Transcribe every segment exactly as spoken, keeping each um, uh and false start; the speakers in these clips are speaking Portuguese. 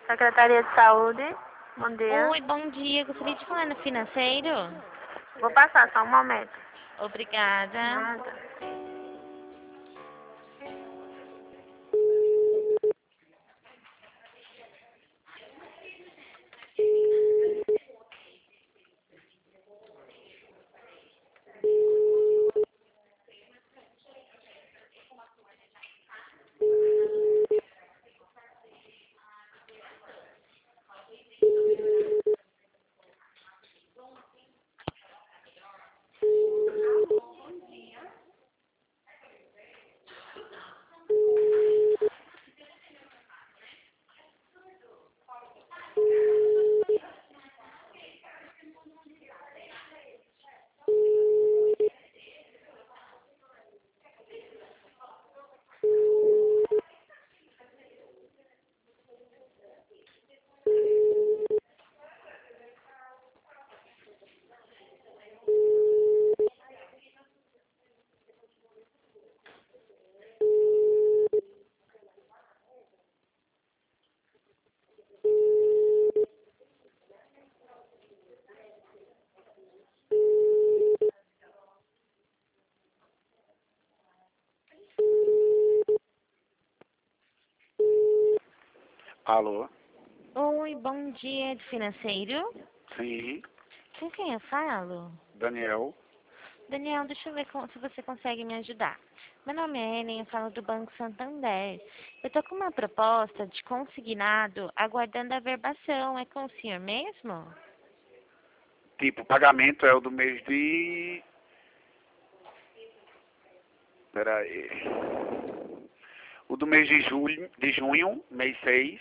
Secretaria de Saúde. Bom dia. Oi, bom dia. Gostaria de falar no financeiro? Vou passar só um momento. Obrigada. Nada. Alô? Oi, bom dia. De financeiro? Sim, Com quem eu falo? Daniel. Daniel, deixa eu ver com- se você consegue me ajudar. Meu nome é Ellen, eu falo do Banco Santander. Eu tô com uma proposta de consignado aguardando a verbação. É com o senhor mesmo? Tipo, o pagamento é o do mês de... Peraí. O do mês de julho, de junho, mês seis.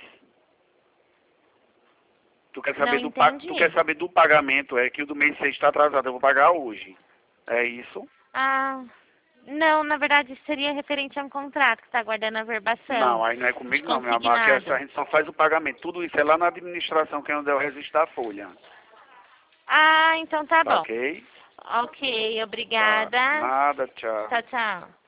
Tu quer Não saber do, pa... tu entendi. quer saber do pagamento, é que o do mês seis está atrasado, eu vou pagar hoje. É isso? Ah, não, na verdade seria referente a um contrato que está aguardando a Não, verbação aí não é de comigo não, minha amor. Aqui é só- a consignado. gente só faz o pagamento. Tudo isso é lá na administração, que é onde eu registro a folha. Ah, então tá Tá bom. ok? Ok, Tá. obrigada. Nada, tchau. Tchau, tchau.